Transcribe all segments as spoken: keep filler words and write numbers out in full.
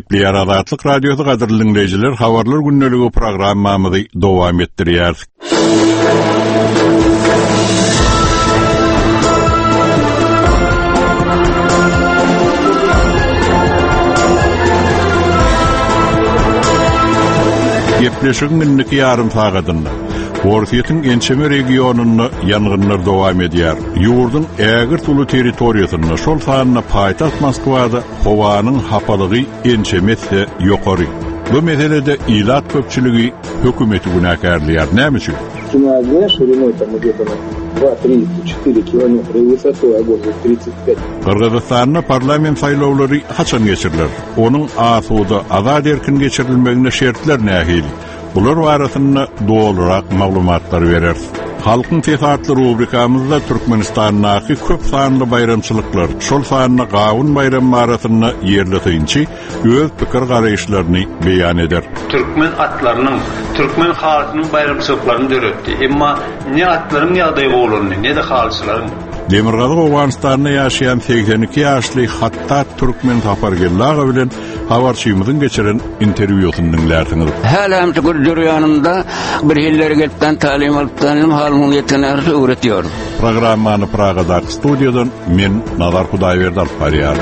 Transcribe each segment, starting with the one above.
Gepleýär Azatlyk Radiosu gadyrly dinleýijiler, habarlar günneligi programmamyzy dowam etdirýär. Gepleşigiň minniki ýarym sagatynda Orsiýetin Ençeme regionuny ýangynlar dowam edýär. Ýurdun ägir tulu territoriýasyna, şol sanyna paýtaht Moskwada howanyň hapalygy Ençemetse ýokary. Bu meselede ilat köpçüligi hökümeti günäkärlýär. Näme üçin? Киноогня шириной там где-то на два-три-четыре километра и высотой огород тридцать пять. Kırgızistan'da parlament saýlawlary haçan geçirilir? Onun asuda azad erkin geçirilmegine şertler nähili? Bular barasynda dolarak maglumatlar berer. Halkın tesatly rubrikamyzda Türkmenistanyňky köp sanly bayramçylyklar, şol sanyna gawun bayram barasynda ýerli synçy öz pikir garaýşlaryny beýan eder. Türkmen atlarynyň, Türkmen halkynyň bayramçylyklaryny döretdi. Emma ne atlaryň ýagdaýy bolanyny, ne de halçylaryň. Demirgazy Owganistanda ýaşaýan seksen iki ýaşly Hattat Türkmen Tapargellaga bilen habarçymyzyň geçiren interwýusyny dinlersiňiz. Hälam tugurýanymda bir hillere gelipden talim alypdan halymyň ýetenäri öwretýär. Programmany Pragadan studiýadan men Nazar Hudaýberdi alyp barýar.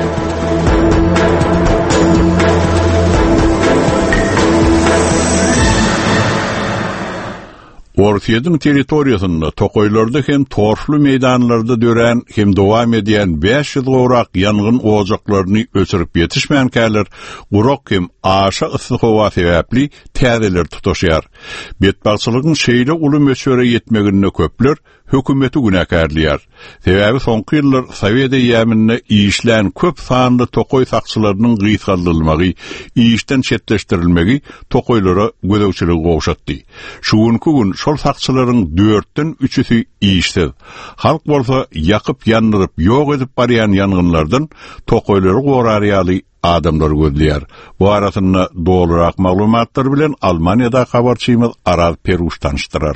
Orsiýetin territoriýasynda tokoýlarda hem torfly meýdanlarda dören hem dowam edýän beş ýyl gowrak ýangyn ojaklaryny öçürip ýetişmeýän käler gurak hem aşa ysy howa sebäpli täzeler tutaşýar. Betbarçylygyň şeýle uly möçüre ýetmegine köpler hökümeti günäkärlýär. Sebäbi soňky ýyllar Sowet ýamyny işlän köp sanly tokoy sakçylarynyň gyýsgaldyrylmagy, işden çetleşdirilmegi tokoýlara gödäwçiligi gowşatdy. Şuňky gün şol sakçylaryň dörtten üçüsi işsiz. Halk bolsa ýakyp ýandyryp ýok edip barýan ýangynlardan tokoýlary gorarýaly adamlar gözleýär. Bu arasynda dolarak maglumatlar bilen Almaniýada habarçymyz Aral Peruş tanışdyrar.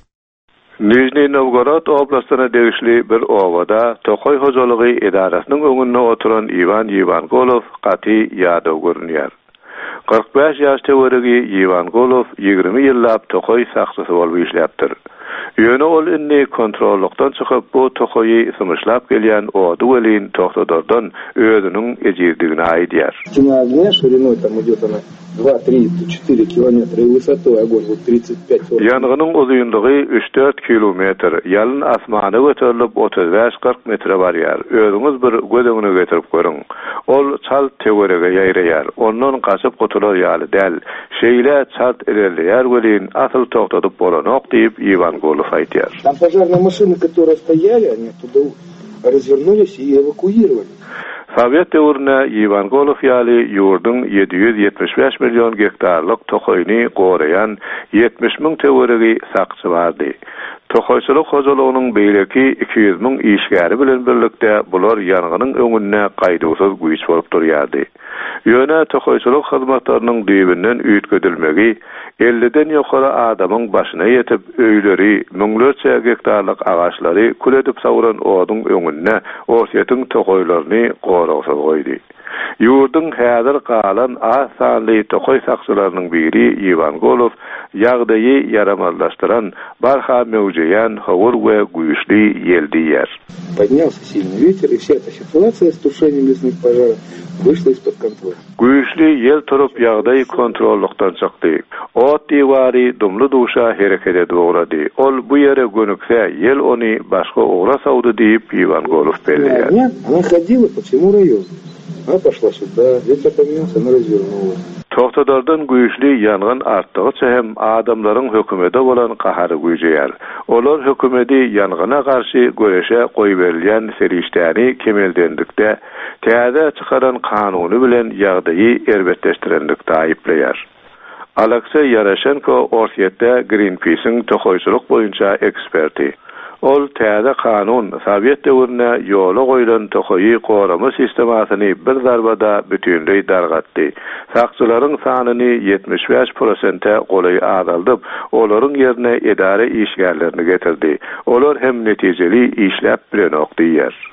Nijni Novgorod oblastyna degişli bir owada tokoy hojalygy edarasynyň öňünde oturan Ivan Ivangolov gaty ýadaw görünýär. kırk beş ýaş töweregi Ivangolov ýygrimi ýyllap tokoy sakçysy bolup işläpdir. Ýöne ol inni kontrollukdan çykyp bu tokoy symyşlap gelýän odu welin togtadordan özüniň ejirdigini aýdýar. Киноогня шириной там где-то на два-три-четыре километра и высотой огород тридцать пять. Ýanganyň uzunlygy üç dört kilometr, ýalyn asmany göterilip otuz beş kırk metre barýar. Özüňiz bir gödegine getirip görüň. Ol çal töwerege ýaýraýar. Ondan gaçyp gotular ýaly däl. Şeýle çat ilerleýär welin asyl togtadyp bolanok diýip Ivangolov aýdýar. Там пожарные машины, которые стояли, они оттуда развернулись и эвакуировали. Sowet döwründe Ivangolov ýaly ýurdun yedi yüz ýetmiş beş milyon gektarlyk tokoyny gorayan yetmiş miň töweregi sakçy bardy. Tokoyçylyk hojalygynyň beýleki iki yüz miň işgäri bilen birlikde bular ýanganyň öňüne gaýdawsyz güýç bolup durýardy. Ýöne tokoyçylyk hyzmatlarynyň düýbinden üýtgedilmegi elliden ýokary adamyň başyna ýetip öýleri, müňlerçe gektarlyk agaçlary kul edip sawuran oduň öňüne Orsiýetin tokoýlaryny goragsyz goýdy. Ýurdun häzir galan az sanly tokoy sakçylarynyň biri Ivangolov ýagdaýy yaramazlaşdyran barha mewjeýän howur we güýçli ýel diýer. Поднялся сильный ветер, и вся эта ситуация с тушением лесных пожаров вышла из-под контроля. Güýçli ýel turup ýagdaýy kontrollukdan çykdy. Ot diýwary dumly duşa hereket edip oğrady. Ol bu ýere gönükse ýel ony başga oğra sawdy diýip Ivangolov belleýär. Она ходила по всему району. Она пошла сюда, ветер поменялся, она развернулась. Togtadordan güýçli ýangyn artdygyça hem adamlaryň hökümete bolan gahary güýjeýär. Olar hökümeti ýangyna garşy göreşe goýberilýän serişdäni kemeldendikde täze çykaran kanuny bilen ýagdaýy erbetleşdirenlikde aýypleýär. Aleksey Yarashenko Orsiýetde Greenpeace'iň tokoyçylyk boýunça eksperti. Ol täze kanun Sowet döwrüne ýola goýulan tokoýy gorama sistemasyny bir zarbada bütünlüği dargatdy. Sakçylaryň sanyny yetmiş beş prosente golay azaldyp, olaryň ýerine edare işgärlerini getirdi. Olar hem netijeli işläp bilenok diýer.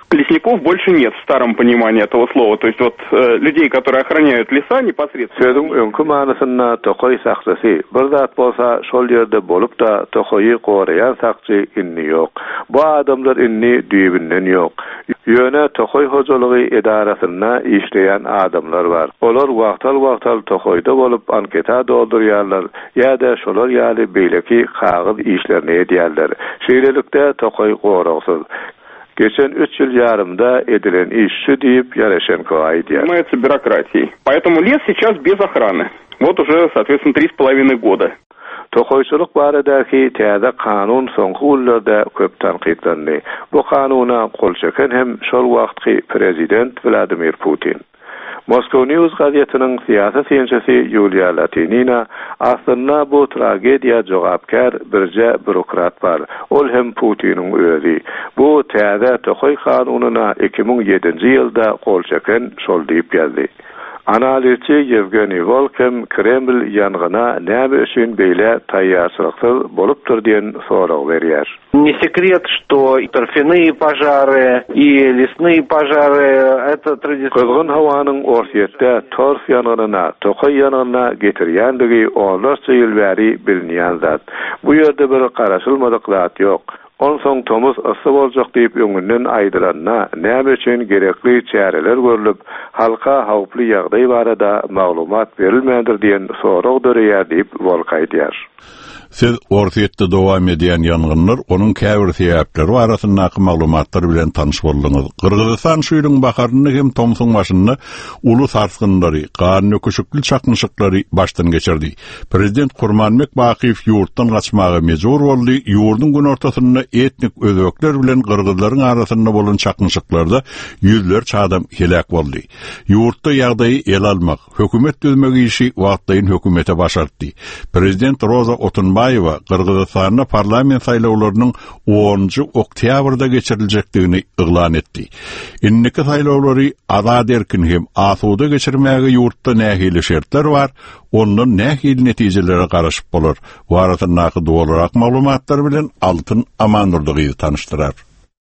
Лесников больше нет в старом понимании этого слова. То есть вот э, людей, которые охраняют леса непосредственно. Sözün önkü manasynda tokoy saksasy bir zat bolsa şol ýerde bolup da tokoyu gorayan sakçy inni ýok. Bu adamlar inni düýbinden ýok. Ýöne tokoy hojalygy edarasyna işleýän adamlar bar. Olar wagtal-wagtal tokoyda bolup anketa doldurýarlar. Ýa-da şolar ýaly beýleki kagyz işlerini edýärler. Şeýlelikde tokoy goragsyz. Geçen üç yıl yarımda edilen iş şu deyip Yaрошенко aydiyor. Занимается бюрократией. Поэтому лес сейчас без охраны. Вот уже, соответственно, три с половиной года. Tokoyçuluk baradaki täze kanun soňky ýyllarda köp tanqidlandy. Bu kanuna kol çeken hem şol wagtky prezident Vladimir Putin. Moscow News gazetinin siyasi siyaseti Yulia Latinina aslında bu tragediya jogapkar birje bürokrat var. Ol hem Putin'in özi. Bu täze tokoy kanununa iki ming yedinji ýylda kol çeken şol diýip geldi. Analizçi Yevgeniy Volkem Kreml yanğına näme üçin beýle taýýarçylyksyz bolupdyr diýen sorag berýär. Не секрет, что и торфяные пожары, и лесные пожары — это традиционно. Kızgın hawanyň orsiýetde torf ýanyna, tokoy ýanyna getirýändigi onlarça ýyl bäri bilinýän zat. Bu ýerde bir garaşylmadyk zat ýok. On soň tomuz ısy boljak diýip öňünden aýdyranna näme üçin gerekli çäreler görülüp, halka hawply ýagdaý barada maglumat berilmeýändir diýen sorag döreýär diýip Volkaýdýar. Siz orsiýetde dowam edýän ýangynlar, onuň käbir sebäpleri barasyndaky maglumatlar bilen tanyş boldyňyz. Kyrgyzstan şuýlyň baharyny hem Tomsun başyny uly sarsgynlary, garny öküşükli çakmyşyklary başdan geçirdi. Prezident Gurmanbek Bakiýew ýurtdan gaçmagy mejbur boldy. Ýurdun gün ortasynda etnik özekler bilen kyrgyzlaryň arasynda bolan çakmyşyklarda ýüzlerçe adam helak boldy. Ýurtda ýagdaýy el almak, hökümet düzmek işi wagtlaýyn hökümete başartdy. Prezident Roza Otunbayeva Kırgızstan'da parlament saýlawlarynyň onunji oktýabrda geçiriljekdigini yglan etdi. Inniki saýlawlary azad erkin hem asuda geçirmäge ýurtda nähili şertler bar, ondan nähili netijelere garaşyp bolar. Waratynaky dowlarak maglumatlar bilen Altyn Amanurdygy tanıştyrar.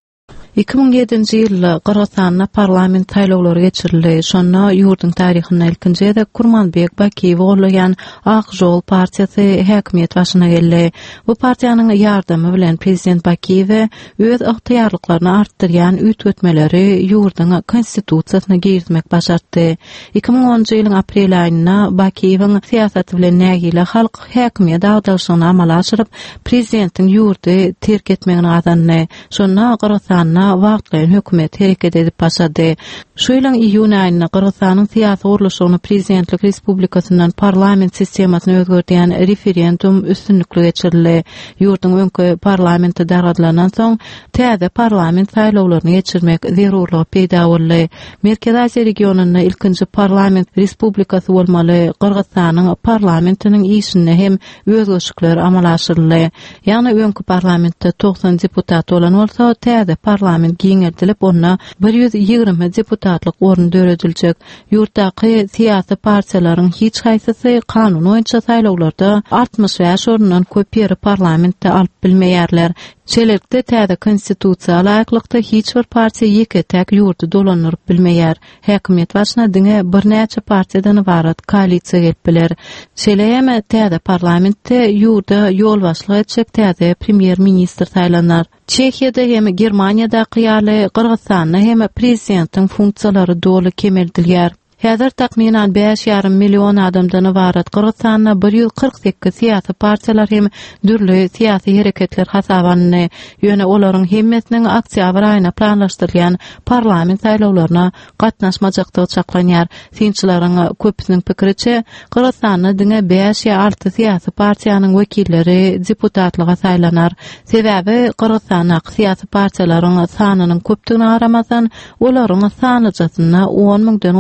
iki ming yedinji ýylda Kyrgyzstanda parlament saýlawlary geçirildi. Şonda ýurdun taryhynda ilkinjide Gurmanbek Bakiýew bolýan Akjol partiýasy häkimiýet başyna geldi. Bu partiýanyň ýardamy bilen prezident Bakiýew öz ygtyýarlyklaryny artdyrýan üýtgetmeleri ýurdun konstitusiýasyna girizmek başardy. iki ming onunji ýylyň aprel aýynda Bakiýewiň siýasaty bilen nägili halk häkimiýet agdaşygyny amala aşyryp prezidentiň ýurdy terk etmegini gazandy. Şonda Kyrgyzstanda wagtlaýyn hökümet hereket edip başlady. Şu ýylyň iýun aýynda Kyrgyzstanyň syýasy urulşyny prezidentlik respublikasyndan parlament sistemasyna özgertýän referendum üstünlükli geçirildi. Ýurdun öňkü parlamenti daradylanan soň täze parlament saýlawlaryny geçirmek zerurlygy peýda boldy. Merkez Aziýa regionunda ilkinji parlament respublikasy bolmaly. Kyrgyzstanyň parlamentiniň işine hem özgeçikler amala aşyryldy. Ýani öňkü parlamentde doksan deputat bolan bolsa, täze parlament giňertilip onda bir ýüz ýigirme deputatlyk orun döredilýek. Ýurtdaky syýasy partiýalaryň hiç haýsysy kanun boýunça saýlawlarda altmış beş orundan köp ýeri parlamentde alyp bilmeýärler. Şeýlelikde täze konstitusiýa laýyklykda hiç bir partiýa ýeke-täk ýurdu dolanyryp bilmeýär. Häkimiýet başyna diňe bir näçe partiýadan ibarat koalisiýa gelip biler. Şeýleýem täze parlamentde ýurda ýolbaşlyk etjek täze premier ministr saýlanar. Çekiýada hem Germaniýada ýaly Kyrgyzstanda hem prezidentiň funksiýalary doly kemeldilýär. Häzir takminan beş ýarym million adamdan ibarat Kyrgyzstanda bir ýüz kırk sekiz syýasy partiýalar hem dürli syýasy hereketler hasabanny, ýöne olaryň hemmesiniň oktyabr aýyna planlaşdyrylýan parlament saýlawlaryna gatnaşmajakdygy çaklanýar. Sinçilaryň köpüsiniň pikiriçe, Kyrgyzstanda diňe beş ýa alty syýasy partiýanyň wekilleri deputatlyga saýlanar. Sebäbi Kyrgyzstanda syýasy partiýalaryň sanynyň köpdigine garamazdan olaryň sany jasyna on mingden owrak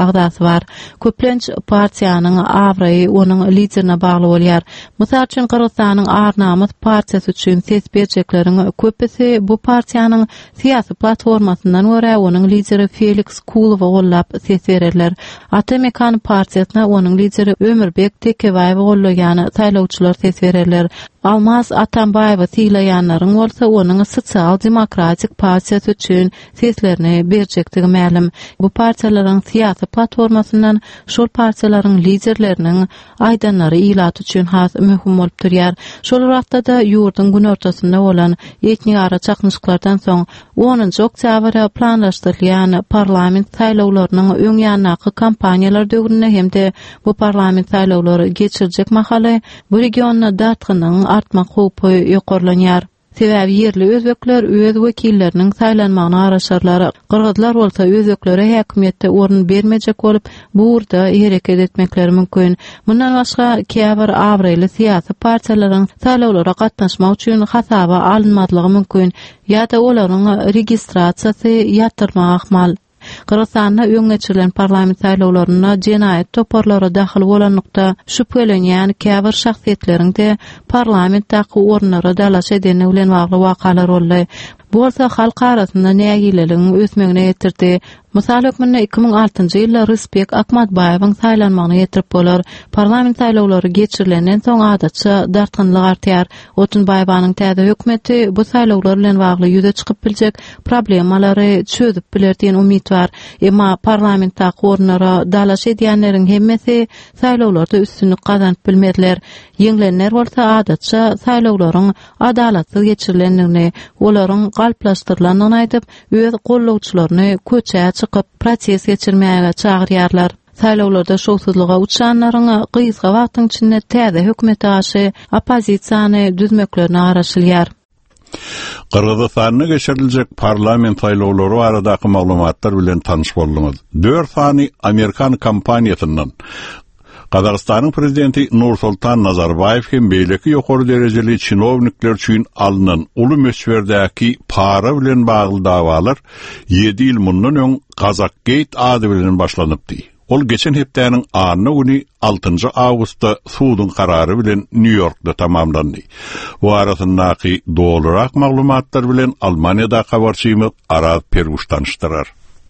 agdasy bar. Köplenç partiýanyň awry onuň liderine bagly bolýar. Mysal üçin Kyrgyzstanyň Arnamyt partiýasy üçin ses berjekleriniň köpüsi bu partiýanyň siýasy platformasyndan görä onuň lideri Felix Kulowy gollap ses bererler. Atamekan partiýasyna onuň lideri Ömürbek Tekebaýew gollaýany saýlawçylar ses bererler. Almaz Atambaýew tiýleýänleriň bolsa onuň sosial demokratik partiýasy üçin seslerini berjektigi ma'lum. Bu partiýalaryň siýasy platformasyndan şol partiýalaryň liderleriniň aýdanlary ilat üçin has möhüm bolup durýar. Şol wagtda da ýurdun gün ortasynda bolan etnik ara çaknyşyklardan soň onunçy oktýabra planlaşdyrylýan parlament saýlawlarynyň öň ýanaky kampaniýalar döwründe hemde bu parlament saýlawlary geçirjek mahaly bu regionda dartgynyň artmak howpy ýokarlanýar. Sebäbi yerli özbekler öz wekilleriniň saýlanmagyna araşarlar. Kyrgyzlar bolsa özbeklere häkimetde orun bermejek bolup, bu urda hereket etmekleri mümkin. Mundan başga käbir awryly siýasy partiýalaryň saýlawlara gatnaşmak üçin hasaba alınmadlygy mümkin, ýa-da olaryň registrasiýasy ýatyrmak ahmal. Kyrgyzstanda öň geçirilen parlament saýlawlaryna jenaýat toparlary daxil bolanlykda şüphelenýän käbir şahsiýetleriň de parlamentdaky orunlara dalaş edeni bilen bagly wakalar boldy. Bu bolsa halk arasynda nägileligiň ösmegine ýetirdi. Mysal hökümine iki ming altynjy ýylda Rysbek Akmatbaýewiň saýlanmagyna ýetirip bolar. Parlament saýlawlary geçirilenden soň adatça dartgynlyk artýar. Otunbaýewanyň täze hökümeti bu saýlawlar bilen bagly ýüze çykyp biljek problemalary çözüp biler diýen umyt bar. Emma parlamentdaky orunlara dalaş edýänleriň hemmesi saýlawlarda üstünlük gazanyp bilmediler. Ýeňlenler bolsa adatça saýlawlaryň adalatly geçirilendigini, olaryň galplaşdyrylanyny aýdyp, öz gollawçylaryny köçä çykyp proses geçirmäge çagyrýarlar. Saýlawlarda şowsuzlyga uçanlaryň gyzga wagtyň içinde täze hökümete garşy opozisiýany düzmeklerine garaşylýar. Kırgızstanyň geçiriljek parlament saýlawlary baradaky maglumatlar bilen tanyş boldyňyz. dört sany Amerikan kampaniýasyndan Kazakstanyň prezidenti Nursultan Nazarbayew hem beýleki ýokary derejeli çinownikler üçin alynan uly meşwerdäki para bilen bagly dawalar ýedi ýyl mundan öň Kazakgate ady bilen başlanypdy. Ol geçen hepdäniň anyny güni altynjy awgustda suwdyň karary bilen New Yorkda tamamlandy. Bu arasyndaky dolarak maglumatlar bilen Almaniýada habarçymyz Araz Perguş tanışdyrar.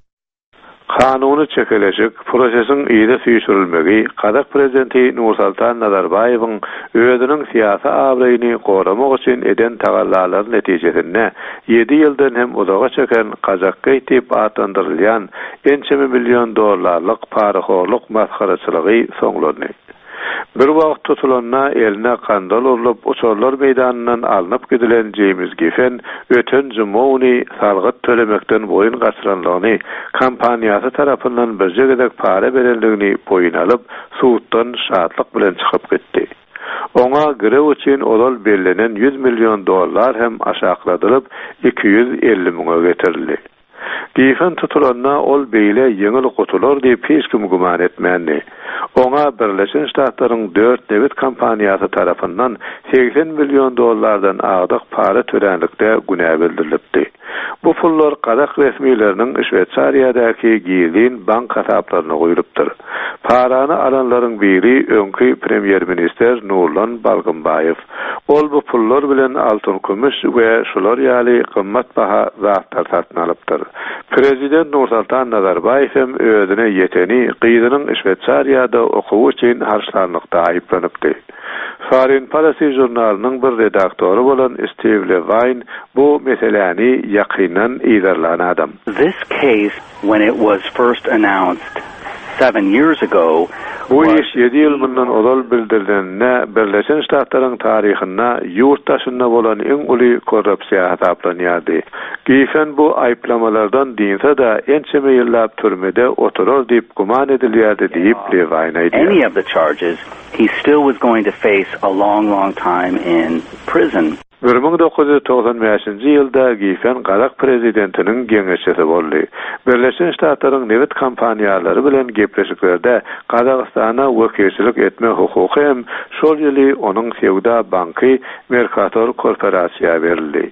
Kanuny çekeleşik prosesin ýyda süýşürilmegi Kazak prezidenti Nursultan Nazarbayewiň özüniň siýasy awraýyny goramak üçin eden tagallarlar netijesinde ýedi ýyldan hem uzaga çeken Kazakgate diýip adlandyrylýan ençemi million dollarlyk paraxorluk masxaraçylygy soňlandy. Bir wagt tutulanyna eline kandal urulyp uçurlar meýdanyndan alınıp gidilen James Giffen öten jumawny salgyt tölemekden boyun gaçyranlygyny kampaniýasy tarapyndan birje gedek para berenligini boyun alyp suwtdan şatlyk bilen çykyp gitdi. Oňa girew üçin olal berlenen yüz million dollar hem aşakladyryp iki yüz elli miňe getirildi. Giffen tutulanyna ol beýle ýeňil gutular diýip hiç kim guman etmändi. Oňa Birleşen Ştatlaryň dört dewlet kampaniýasy tarapyndan seksen million dollardan agdyk para törenlikde günä bildirilipdi. Bu pullar Kazak resmiýetleriniň Şweýçariýadaky gizlin bank hasaplaryna goýulypdyr. Parany alanlaryň biri öňki premier minister Nurlan Balgynbaýew. Ol bu pullar bilen altyn kümüş we şolar ýaly gymmat baha zatlar satyn alypdyr. Prezident Nursultan Nazarbayew hem özüne ýeteni gyzynyň Şweýçariýada okuw üçin harçlanlykda aýyplanypdy. Foreign Policy jurnalynyň bir redaktory bolan Steve Levine bu meseleni ýakynan ýerlen adam. This case, when it was first announced seven years ago, bu iş yedi ýyl bundan olal bildirilende Birleşen Ştatlaryň taryhynda ýurtdaşynda bolan eň uly korrupsiýa hasaplanýardy. Giffen bu aýplamalardan diňse de ençeme ýyllap türmede oturar diýip guman edilýärdi diýip Levine aýtdy. Any of the charges, he still was going to face a long, long time in prison. bir ming dokuz yüz togsan beşinji ýylda Giffen Kazak prezidentiniň geňeşçisi boldy. Birleşen Ştatlaryň newet kampaniýalary bilen gepleşiklerde Kazakstana wekilçilik etme hukuky hem şol ýyly onuň Sewda banky Mercator korporasiýa berildi.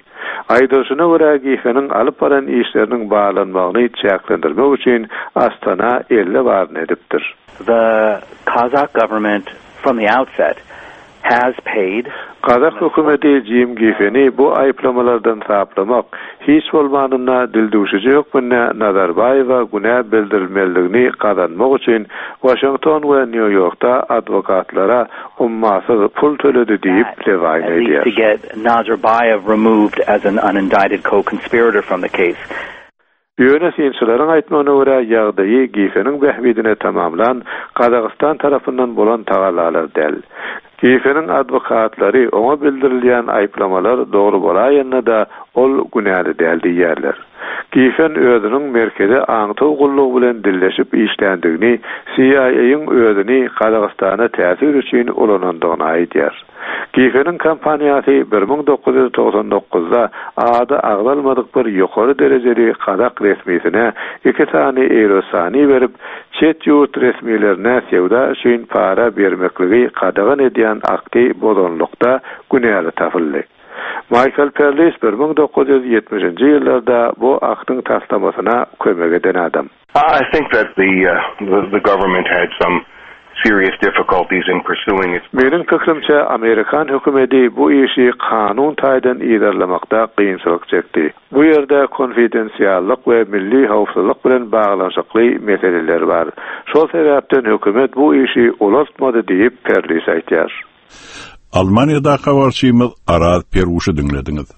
Aýdyşyna görä giýfeniň alyp baran işleriniň baglanmagyny çäklendirmek üçin Astana elle barny edipdir. The Kazakh government from the outset has paid. Kazak hökümeti Jim Giýfeni bu aýplamalardan saplamak hiç bolmanyna dildüşüji hökmüne Nazarbayewa günä bildirilmeligini kazanmak üçin Washington we New York'ta adwokatlara ummasy pul төлedi diýip lewaýn edýär. To get Nazarbayev removed as an unindicted co-conspirator from the case. Ýöne synçylaryň aýtmagyna görä ýagdaýy Giýfeniň behbidine tamamlan Kazakystan tarapyndan bolan tagalalar däl. Giýfeniň adwokatlary ona bildirilýän aýplamalar dogry bolaýanna da ol günäli däl diýerler. Giýfen özüniň merkezi aňtaw gullugy bilen dilleşip işlendigini, C I A'yň özüni Kazakystana täsir üçin ulanandygyny aýdýar. Giýfeniň kampaniýasy bir ming dokuz ýüz togsan dokuzda ady aglalmadyk bir ýokary derejeli Kazak resmiýetine iki tane eýrosany berip, çet ýurt resmiýetlerine sewda üçin para bermekligi kadagan edýän akty bozonlukda günäli tapyldy. Michael Perlis bir ming dokuz ýüz ýetmişinji ýyllarda bu aktyň taslamasyna kömek eden adam. I think that the, uh, the the government had some serious difficulties in pursuing its. Menin fikrimçe Amerikan hökümeti bu işi kanun taýdan iýerlemakda kynçylyk çekdi. Bu ýerde konfidensiýallyk we milli howpsuzlyk bilen baglanşykly meseleler bar. Şol sebäpden hökümet bu işi ulaşmady diýip Perlis aýtýar. Almanya'da habarçymyz Araz Peruşy dinlediňiz.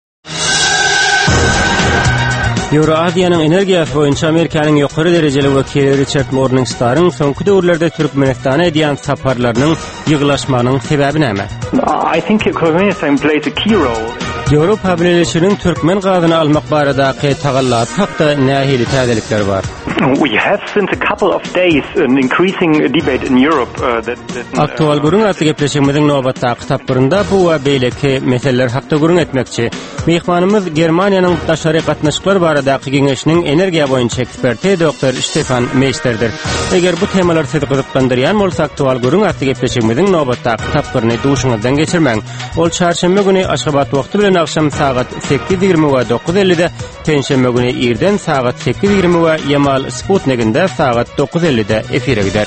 Eurasiýanyň energiýa boýunça Amerikanyň ýokary derejeli wekili Richard Morningstar'ın soňky döwürlerde Türkmenistana edýän saparlarynyň ýygylaşmagynyň sebäbi näme? I think Turkmenistan plays a key role. Ýewropa Birleşiginiň Türkmen gazyny almak baradaky tagallap hakda nähili täzelikler bar? We have since a couple of days an increasing debate in Europe uh, that, that uh, Aktual gurun atly gepleşigimiziň nowbatda kitaplarynda bu we beýleki meseleler hakda gurun etmekçi. Mehmanymyz Germaniýanyň daşary gatnaşyklar baradaky geňeşiniň energiýa boýunça eksperti doktor Stefan Meisterdir. Eger bu temalar sizi gyzykdyrýan bolsa aktual gurun atly gepleşigimiziň nowbatda kitaplaryny duşuňyzdan geçirmäň. Ol çarşamba güni Aşgabat wagty bilen akşam saat sekiz ýigirme we dokuz elli'de, tenşembe güni irden saat sekiz ýigirme we Yamal Sputnik'inde saat dokuz elli'de efire gider.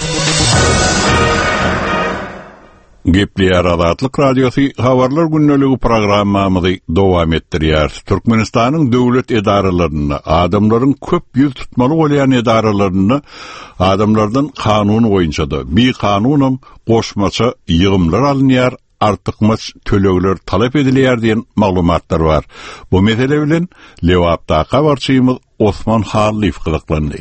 Gepli Arazatlyk radiosu habarlar günneligi programmamyzy dowam etdirýär. Türkmenistanyň döwlet edaralaryny, adamlaryň köp ýüz tutmaly bolýan edaralaryny adamlardan kanun boýunça da bir kanunum goşmaça ýygymlar alınýar, artykmaç tölegler talap edilýär diýen maglumatlar bar. Bu mesele bilen Lewapda habarçymyz Osman Halif gyzyklandy.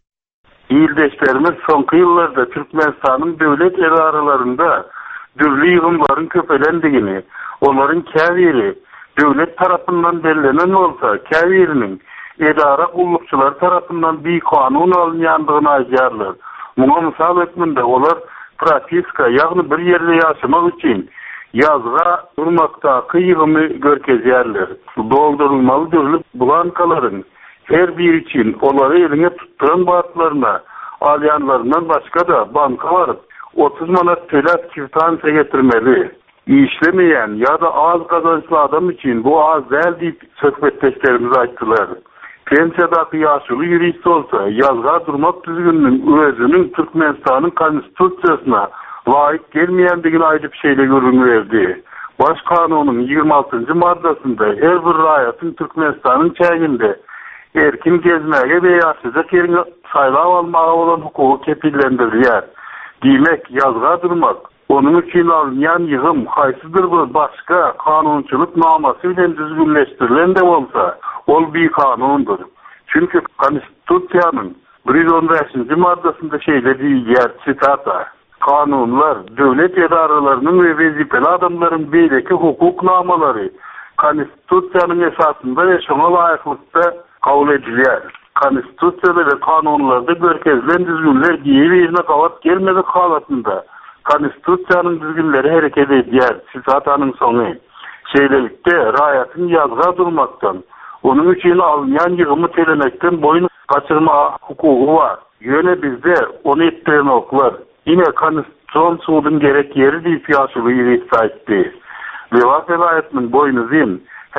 İldeşlerimiz soňky ýyllarda Türkmenistanyň döwlet edaralarynda dürli ýygymlaryň köpelendigini, olaryň käbiri döwlet tarapyndan belgilenen bolsa, käbiriniň edara gullukçylar tarapyndan bir kanun alınýandygyny aýdýarlar. Muňa mysal etminde olar propiska, ýagny bir ýerde ýaşamak üçin ýazga durmakdaky ýygymy görkezýärler. Doldurulmaly döwlet blankalaryň her bir için olary eline tutturan batlaryna alýanlaryndan başga da banka baryp otuz manat töläp kwitansiýa getirmeli. İşlemeýän ýa-da az gazançly adam için bu az däl diýip söhbetdeşlerimiz aýtdylar. Pensiýadaky ýaşuly ýurist bolsa, ýazga durmak düzgünliğinin özünün Türkmenistanyň konstitusiýasyna laýyk gelmeýändigini aýdyp şeýle görünýärdi. Baş kanunyň ýygrima altynjy maddasynda her bir raýatyň Türkmenistanyň çäginde erkin gezmäge we ýaşaja kerini saýlap almaga bolan hukuky kepillendirilýär. Diýmek, ýazga durmak, onuň üçin alınýan ýygym haýsydyr bir başga kanunçylyk namasy bilen düzgünleşdirilen de bolsa, ol bir kanundur. Çünki konstitusiýanyň bir ýüz on beşinji maddasynda şeýle diýilýär, sitata: kanunlar döwlet edaralarynyň we wezipeli adamlaryň beýleki hukuk namalary konstitusiýanyň esasynda we şoňa laýyklykda kabul edilýär. Konstitusiýada ve kanunlarda görkezilen düzgünler giýerine gawat gelmedi halatynda konstitusiýanyň düzgünleri hereket edýär. Sitanyň soňy. Şeýlelikde raýatyň ýazga durmakdan, onuň üçin alınýan ýygymy telemekden boyun gaçyrma hukugy bar. Ýöne bizde onu etdiren oklar. Ine konstitusiýon suwdyň gerek ýeri diýip ýaşuly ýurist aýtdy. Lewap vilayatynyň boýnuzyň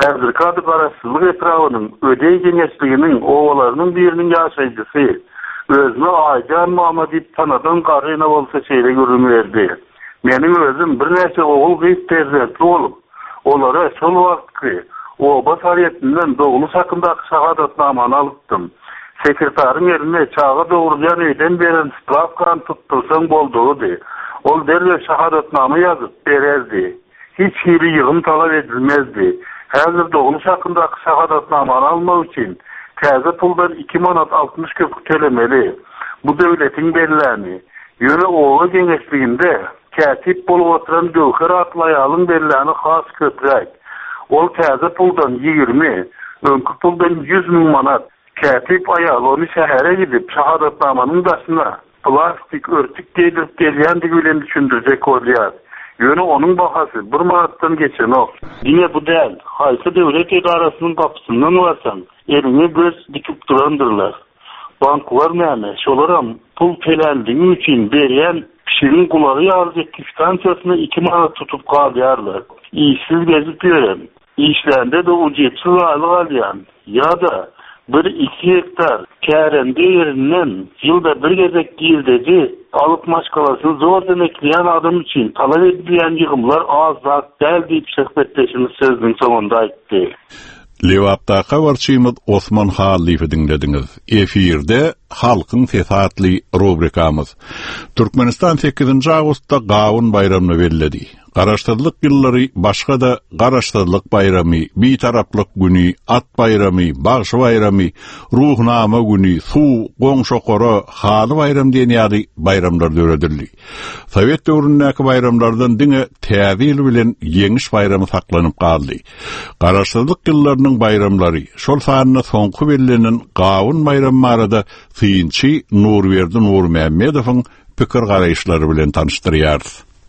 Häzirki adı garaşsyzlyk etrafynyň ödey geňeşliginiň owalarynyň biriniň ýaşaýjysy özüne aýdan mama diýip tanadan garyna bolsa şeýle görünýärdi. Menim özüm bir näçe ogul gyýyp terzekli bolup, olara şol wagtky oba taryetinden dogulus hakyndaky şahadatnamany alypdym. Sekretariň eline çağa dogurýan öýden beren spravkan tuttursaň boldudy. Ol derle şahadatnama ýazyp bererdi. Hiç hili ýygym talap edilmezdi. Häzir dogulus hakyndaky şahadatnamany almak üçin täze puldan iki manat altmış köpük tölemeli. Bu döwletiň belläni. Ýöne owa geňeşliginde kätip bolup oturan Göwher Atlaýalyň belläni has köprek. Ol täze puldan ýygrimi, öňkü puldan yüz miň manat kätip aýalyny şähere gidip şahadatnamanyň daşyna plastik örtük diýip gelýändi bilen düşündirjek bolýar. Ýöne onuň bahasy bir manatdan geçenok. Diňe bu däl, haýsy döwlet edarasynyň gapysyndan barsaň, eline göz dikip durandyrlar. Banklar näme? Şolaram pul pelendiği üçin berýän kişinin kulagy ýalyjak kvitansiýasyny iki manat tutup galýarlar. İşsiz gezip ýörem. İşlerde de ucupsiz alyk alýan. Ýa-da bir iki hektar kärende ýerinden ýylda bir gezek giýildedi alyp maşgalasyny zor demekleýän adam üçin talap edilen ýygymlar az zat däl diýip söhbetleşimiz sözüň sonunda aýtdy. Lewapdaky warçymyz Osman Halifi dinlediňiz. Efirde halkyň fesatly rubrikamyz. Türkmenistan sekizinji awgustda Gawun bayramy berildi. Garaşdyrlyk ýyllary başga da garaşdyrlyk bayramy, bitaraplyk güni, at bayramy, bagşy bayramy, ruhnama güni, suw, goňşokora, haly bayram diýen ýaly bayramlar döredildi. Sowet döwründäki bayramlardan diňe täzil bilen ýeňiş bayramy saklanyp galdy. Garaşdyrlyk ýyllarynyň bayramlary şol sanyna soňky berilenen Gawun bayramy arada Synçy Nurberdi Nurmammedowyň pikir garaýşlary bilen tanışdyrýar.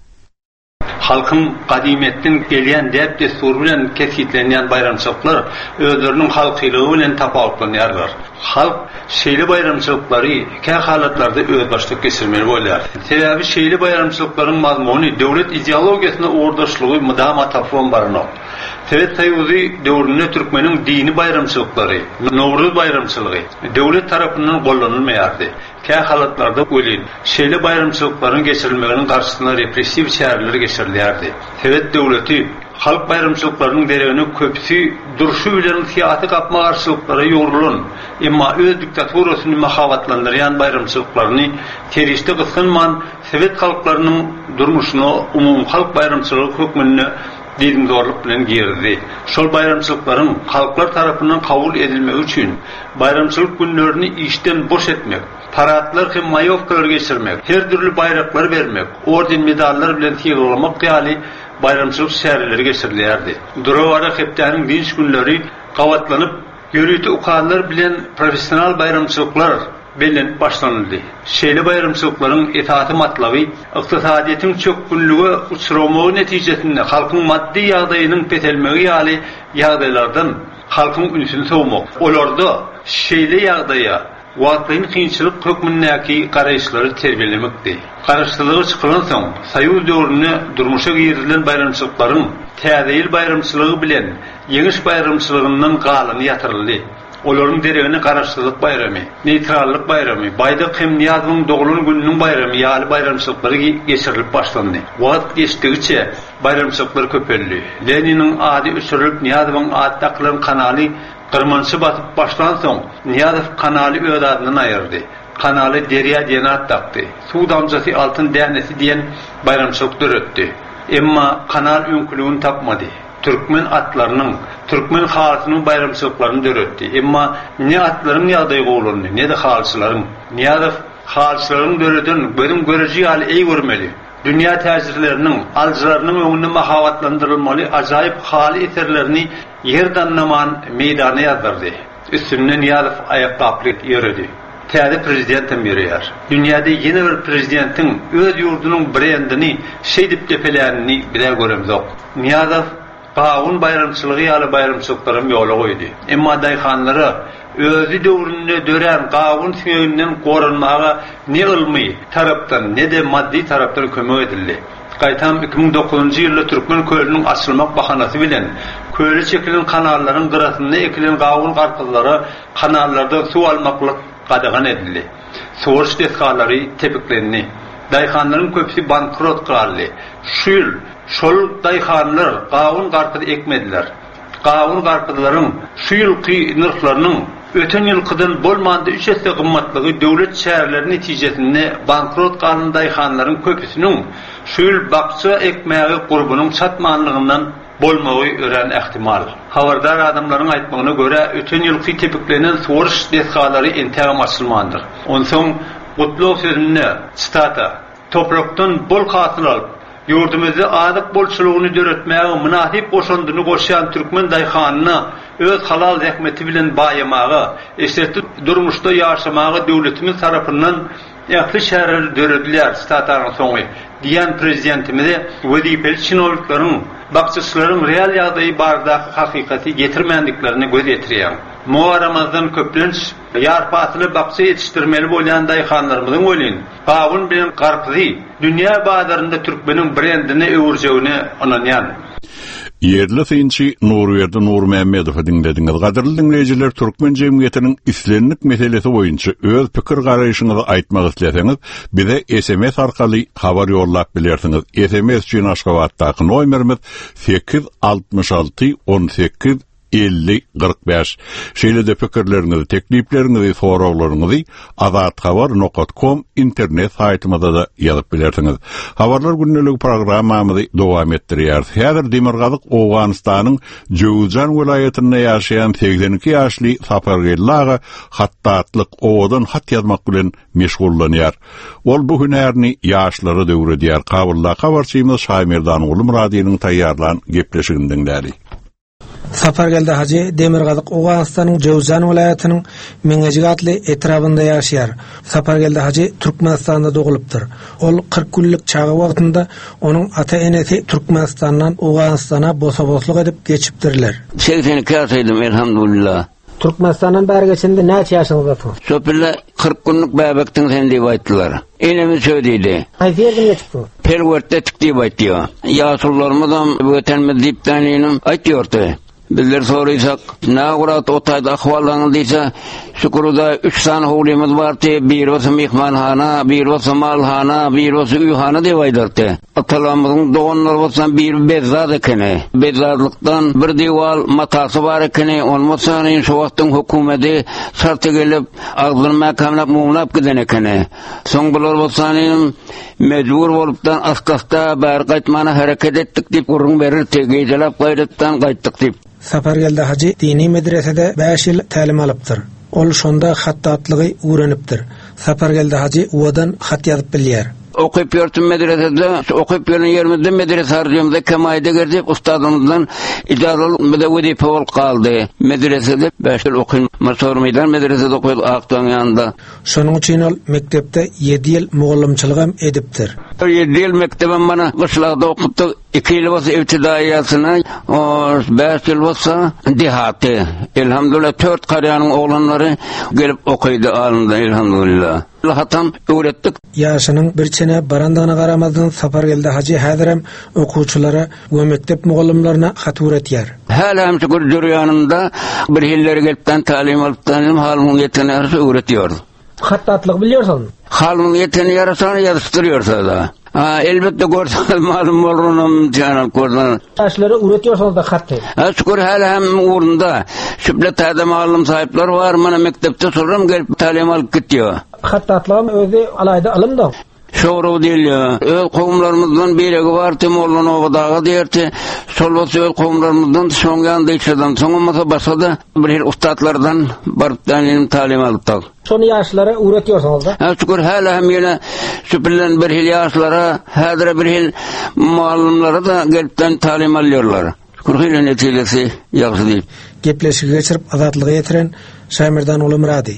Halkın kadimettin gelýän däp destur bilen kesitlenýän bayramçylyklar özleriniň halkylygy bilen tapawutlanýarlar. Halk şeýle bayramçylyklary kä halatlarda öz başlyk geçirmeli bolýar. Sebäbi şeýle bayramçylyklaryň mazmuny döwlet ideologiýasyna uğurdaşlygy mydam ataplan barno. Sowet Soýuzy döwründe türkmeniň dini bayramçylyklary, Nowruz bayramçylygy döwlet tarapyndan gollanylmaýardy. Kä halatlarda ölen şeýle bayramçylyklaryň geçirilmeginiň garşysyna repressiw çäreler geçirilýärdi. Sowet döwleti halk bayramçylyklarynyň derewini köpsi duruşy bilen siýasy gapma garşylyklara ýorulan, emma öz diktaturasyny mahawatlandyrýan bayramçylyklaryny teriste gysynman Sowet halklarynyň durmuşyna umum halk bayramçylygy hökmüne diýen zorluk bilen girdi. Şol bayramçylyklaryň halklar tarapyndan kabul edilmegi üçin bayramçylyk günlerini işden boş etmek, paratlar hem mayowkalar geçirmek, her türlü bayraklar bermek, orden medallar bilen tiýerlemek ýaly bayramçylyk şäherleri geçirilýärdi. Durawara hepdäniň dinç günleri gawatlanyp, ýörüti ukanlar bilen professional bayramçylyklar bilen başlanyldy. Şeýle bayramçylyklaryň etaty matlaby ykdysadyýetiň çökgünlügi uçuramagy netijesinde halkyň maddi ýagdaýynyň petelmegi ýaly ýagdaýlardan halkyň ünsüni sowmak. Olarda şeýle ýagdaýa wagtyň kynçylyk hökmündäki garaýşlary terbiýelemekdi. Garaşdyrlygy çykylan soň Soýuz döwrüne durmuşa giýerilen bayramçylyklaryň täzeýil bayramçylygy bilen ýeňiş bayramçylygynyň galyny ýatyryldy. Olaryň derewine garaşdyrlyk bayramy, neytrallyk bayramy, baýdyk hem niýazyň dogulun gününiň bayramy ýaly bayramçylyklary geçirilip başlandy. Wagt geçdigiçe bayramçylyklar köpeldi. Leniniň ady üsürilip niýazyň addaklaryň kanaly gyrmançy batyp başlan soň Niýazow kanaly öz adyndan aýyrdy. Kanaly Derya diýen ad takdy. Suw damjasy altyn dänesi diýen bayramçylyk döretdi. Emma kanal öňkülügini tapmady. Türkmen atlarynyň, Türkmen halkynyň bayramçylyklaryny döretdi. Emma ne atlaryň ýagdaýy goýulandy, ne de halçylaryň. Niýazow halçylaryň döreden berim göreji ýaly eý görmeli. Dünýä täsirleriniň, aljylarynyň öňünde mahawatlandyrylmaly ajaýyp haly eserlerini ýerden naman meýdana ýazdyrdy. Üstünden Niýazow aýakaplyk ýöredi. Täze prezidentim ýörýär. Dünýäde ýene bir prezidentin öz ýurdunyň brendini şeýdip tepelärini biler göremzok. Niýazow Gawun bayramçylygy ýaly bayramçylyklaryň ýoly goýdy. Emma daýhanlary özü döwründe dören Gawun süýünden gorunmaga ne ilmi tarapdan ne de maddi tarapdan kömek edildi. Gaýtam iki ming dokuzunji ýylda Türkmen köýünüň açylmak bahanasy bilen köle çekilen kanalların gırasında ekilen gawul garpyzlary kanallarda su almaklyk gadagan edildi. Soğuş deskalary tepiklendi. Dayxanlaryň köpsi bankrot galdy. Şul, şol dayxanlar gawul garpyz ekmediler. Gawul garpyzlaryň şu ýylky nyrklarynyň öten ýylkydan bolmanda üç esse gymmatlygy döwlet şäherleri netijesinde bankrot galan dayxanlaryň köpsiniň şul bakça ekmägi gurbunyň çatmanlygyndan bolmagy ören ähtimal. Hawardar adamlaryň aýtmagyna görä öten ýylky tepiklenen soğuş deskalary entägem açylmandyr. Onsoň Gutluk sözünde stata topraktan bol hasyl alyp ýurdumyzdy adyk bolçulugyny döretmäge münasip goşandyny goşan türkmen daýhanyna öz halal zähmeti bilen baýamagy, eşitip durmuşda ýaşamagy döwletimiz tarapyndan ýakly şäherler döredilýär stataryň soňy diýen prezidentimiz wezipeli çynowliklaryň bakçyçylaryň real ýagdaýy barada hakykaty getirmendiklerini göz ýetirýär. Muaramazdan köplenç yarpatyly bakça yetiştirmeli bolýan daýhanlarymyzyň ölün gawun bilen garpyzy dünýä bazarynda türkmeniň brendini öwürjegini onanýan. Yerli synçy Nurwerdi Nurmammedow dinlediňiz. Gaderli dinleýijiler, türkmen jemgyýetiniň islenlik meselesi boýunça öz pikir garaýşyňyzy aýtmak isleseňiz, bize S M S arkaly habar ýollap bilersiňiz. S M S üçin Aşgabatdaky nomerimiz sekiz altmış alty on sekiz elli qırk beş. Şeýle-de pikirlerinizi, tekliplerinizi, sorawlaryňyzy azat habar nokta com internet saýtymyzda da ýazyp bilersiňiz. Habarlar günnelik programmamyzy dowam etdirýär. Häzir Demirgazyk Owganystanyň Jowzan welaýetinde ýaşaýan seksen iki ýaşly Sapargellaga hattatlyk owadan hat ýazmak bilen meşgullanýar. Ol bu hünärni ýaşlary döwredýär. Kabulla habarçymyz Şaýmerdan Uly Muradynyň taýýarlan gepleşiginden däli. Sapargelda Hacı Demirgazyk Owganystanyň Jowzan welaýatynyň Meňejigatly etrabynda ýaşaýar. Sapargelda Hacı Türkmenistanda dogulypdyr. Ol kırk günlük çağı wagtynda onuň ata-enesi Türkmenistandan Owganystana bosa-bosluk edip geçipdirler. seksen iki ýaşaýdym elhamdülillah. Türkmenistandan bäri geçende näçe ýaşyňyz bar? Şopilla kırk günlük bäbektiň sen diýip aýtdylar. Enemi söýdidi. Aý ýerden geçipdi. Pelwertde tikdi aýtdy. Ýaşullarymyzam ötenme diýip täninim aýtýardy. Bizler soruýsak, nägurat otayda ahwallaryň diýse, şükürda üç sany howlymyz bardy, bir bolsa mehmanhana, bir bolsa malhana, bir bolsa üýhana diýip aýdardy. Atalarymyzyň doganlary bolsa bir bezad ekeni. Bezadlykdan bir diwal matasy bar ekeni, olmasa şu wagtyň hökümeti şarty gelip, agdyr mäkamlap muňlap giden ekeni. Soň bular bolsa mejbur bolupdan askasta bar gaýtmana hareket etdik diýip urun berir, tegeýdelap gaýratdan gaýtdyk diýip. Sapargelda Hacı dini medresede beş yıl talim alıptır. Ol şonda hattatlığı öğrenipdir. Sapargelda Hacı owadan hat ýazyp bilýär. Okuyup yurtum medresede, okuyup yurun yerimizde medrese harcıyımda kemayda girdip ustadımızdan icazalı müdevvedipe ol kaldı. Medresede beş yıl okuyun masormeydan medresede okuyup Akdoğan yanında. Şonun için ol mektepte yedi yıl muğullamçılığım ediptir. yedi yıl mektebim bana kışlakta okuttu. iki yıl olsa ibtidaiyasına, beş yıl olsa dihatı. Elhamdülillah dört karyanın oğlanları gelip okuydu alında elhamdülillah. Hatam öğrettik. Yaşının bir çene barandığına qaramazdan Sapargelda Hacı häzirem okuwçylara we mektep mugallimlerine hat öğretýär. Hala hem şükür juryanında bir hilleri gelipden talim alıpdan halmın yetene yarısı öğretiyor. Hattatlyk bilýärsiň? Halmın yetene yarısı ýazystyrýarsa da. Ha, elbette görseniz malum bolunum canım gördün. Yaşları öğretiyorsanız da hattı. Ha, şükür hala hem uğrunda. Şüplet adam malum sahipler var. Bana mektepte sorum gelip talim alıp gidiyor. Hattatlığım özü alayda alımda. Şoğru değil ya. Öz kovumlarımızdan biregi var. Timorlan ovadağı derdi. Solvası öz kovumlarımızdan soğuyan da içerden. Soğumasa başka da bir ustadlardan barıp talim talim alıp da. Son yaşlara öğretiyorsanız da? Ha, şükür hala hem yine şüphilen bir hil yaşlara, hadire bir hil muallimlara da gelipten talim alıyorlar. Şükür hile neticesi yaxşı değil. Gepleşik geçirip azatlığı yetiren Şaýmerdan Uly Murady.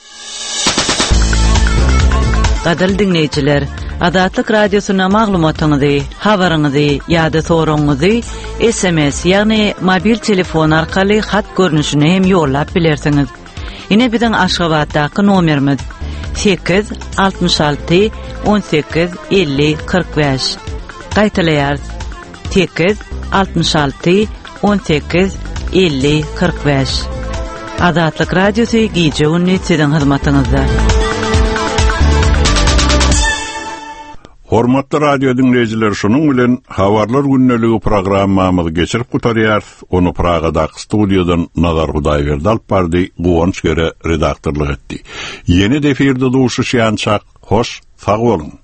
Gadal dinleyijiler, Azatlyk radiosyna maglumatyňyzy, habaryňyzy ýa-da soraňyzy S M S ýagny mobil telefon arkaly hat görnüşine hem ýollap bilersiňiz. Ine biziň Aşgabatdaky nomerimiz sekiz altmış alty on sekiz elli qırk beş. Gaýtalaýar sekiz altmış alty on sekiz elli kırk beş. Azatlyk radiosu gije ünni sizin hyzmatyňyzda. Hormatly radio dinleyijiler, şunun bilen habarlar günneligi programmamyzy geçirip gutarýar. Onu Praga'daky studiýadan Nazar Hudaýberdi alyp bardy, Guwanç Gere redaktorlyk etdi. Yeni efirde duşuşýançak, hoş, sag bolun.